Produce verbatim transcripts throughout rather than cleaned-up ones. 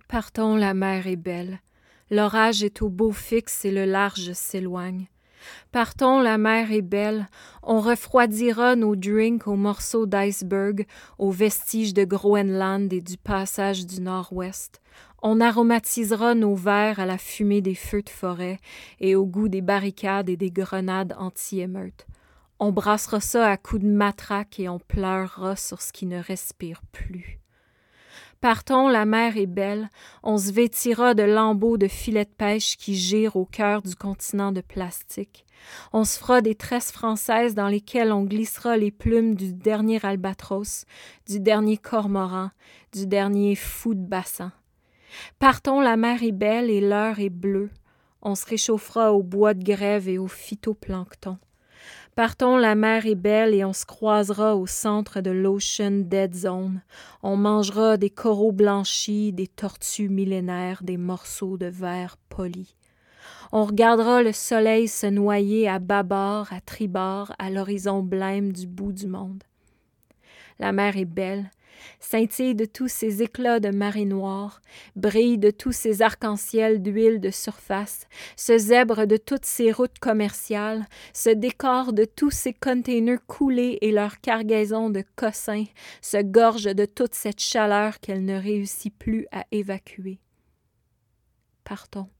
Partons, la mer est belle. L'orage est au beau fixe et le large s'éloigne. Partons, la mer est belle. On refroidira nos drinks aux morceaux d'iceberg, aux vestiges de Groenland et du passage du Nord-Ouest. On aromatisera nos verres à la fumée des feux de forêt et au goût des barricades et des grenades anti-émeutes. On brassera ça à coups de matraque et on pleurera sur ce qui ne respire plus. Partons, la mer est belle, on se vêtira de lambeaux de filets de pêche qui girent au cœur du continent de plastique. On se fera des tresses françaises dans lesquelles on glissera les plumes du dernier albatros, du dernier cormoran, du dernier fou de bassin. Partons, la mer est belle et l'heure est bleue. On se réchauffera au bois de grève et au phytoplancton. Partons, la mer est belle et on se croisera au centre de l'Ocean Dead Zone. On mangera des coraux blanchis, des tortues millénaires, des morceaux de verre polis. On regardera le soleil se noyer à bâbord, à tribord, à l'horizon blême du bout du monde. La mer est belle, scintille de tous ces éclats de marée noire, brille de tous ces arcs-en-ciel d'huile de surface, se zèbre de toutes ces routes commerciales, se décore de tous ces containers coulés et leurs cargaisons de cossins, se gorge de toute cette chaleur qu'elle ne réussit plus à évacuer. Partons.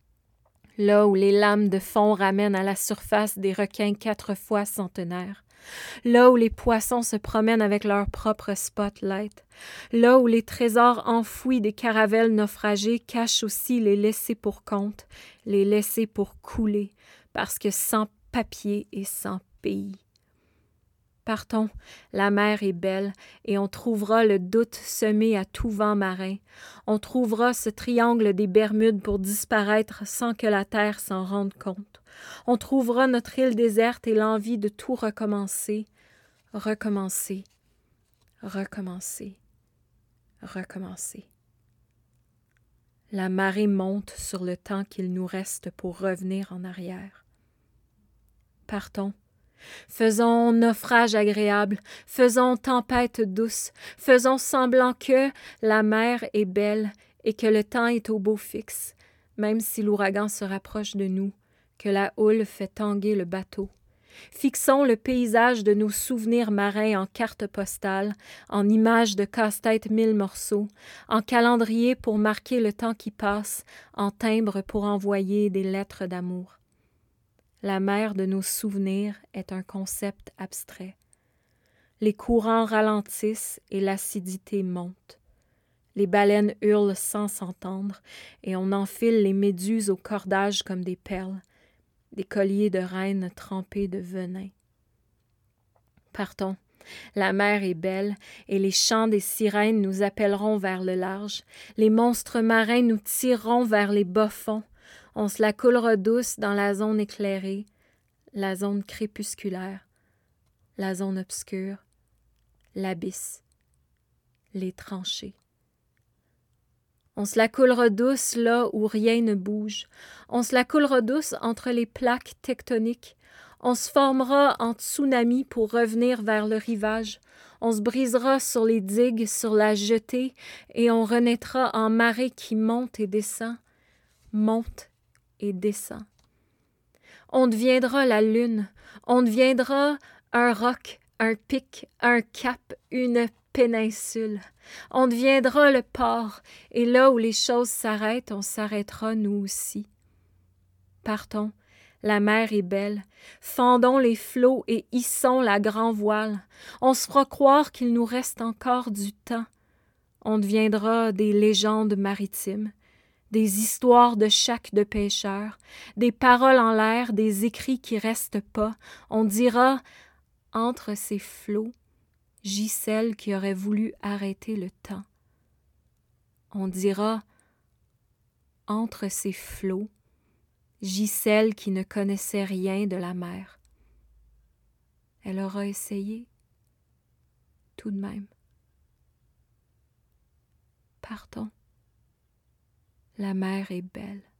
Là où les lames de fond ramènent à la surface des requins quatre fois centenaires. Là où les poissons se promènent avec leur propre spotlight, là où les trésors enfouis des caravelles naufragées cachent aussi les laissés pour compte, les laissés pour couler, parce que sans papier et sans pays. Partons, la mer est belle, et on trouvera le doute semé à tout vent marin. On trouvera ce triangle des Bermudes pour disparaître sans que la terre s'en rende compte. On trouvera notre île déserte et l'envie de tout recommencer, recommencer, recommencer, recommencer. La marée monte sur le temps qu'il nous reste pour revenir en arrière. Partons. Faisons naufrage agréable, faisons tempête douce, faisons semblant que la mer est belle et que le temps est au beau fixe, même si l'ouragan se rapproche de nous, que la houle fait tanguer le bateau. Fixons le paysage de nos souvenirs marins en cartes postales, en images de casse-tête mille morceaux, en calendrier pour marquer le temps qui passe, en timbre pour envoyer des lettres d'amour. La mer de nos souvenirs est un concept abstrait. Les courants ralentissent et l'acidité monte. Les baleines hurlent sans s'entendre et on enfile les méduses au cordage comme des perles, des colliers de reines trempés de venin. Partons. La mer est belle et les chants des sirènes nous appelleront vers le large. Les monstres marins nous tireront vers les bas-fonds. On se la coulera douce dans la zone éclairée, la zone crépusculaire, la zone obscure, l'abysse, les tranchées. On se la coulera douce là où rien ne bouge. On se la coulera douce entre les plaques tectoniques. On se formera en tsunami pour revenir vers le rivage. On se brisera sur les digues, sur la jetée, et on renaîtra en marée qui monte et descend, monte et descend. On deviendra la lune, on deviendra un roc, un pic, un cap, une péninsule. On deviendra le port, et là où les choses s'arrêtent, on s'arrêtera nous aussi. Partons, la mer est belle, fendons les flots et hissons la grand voile. On se fera croire qu'il nous reste encore du temps. On deviendra des légendes maritimes, des histoires de chacs de pêcheurs, des paroles en l'air, des écrits qui restent pas. On dira, entre ces flots, gît celle qui aurait voulu arrêter le temps. On dira, entre ces flots, gît celle qui ne connaissait rien de la mer. Elle aura essayé, tout de même. Partons. La mer est belle.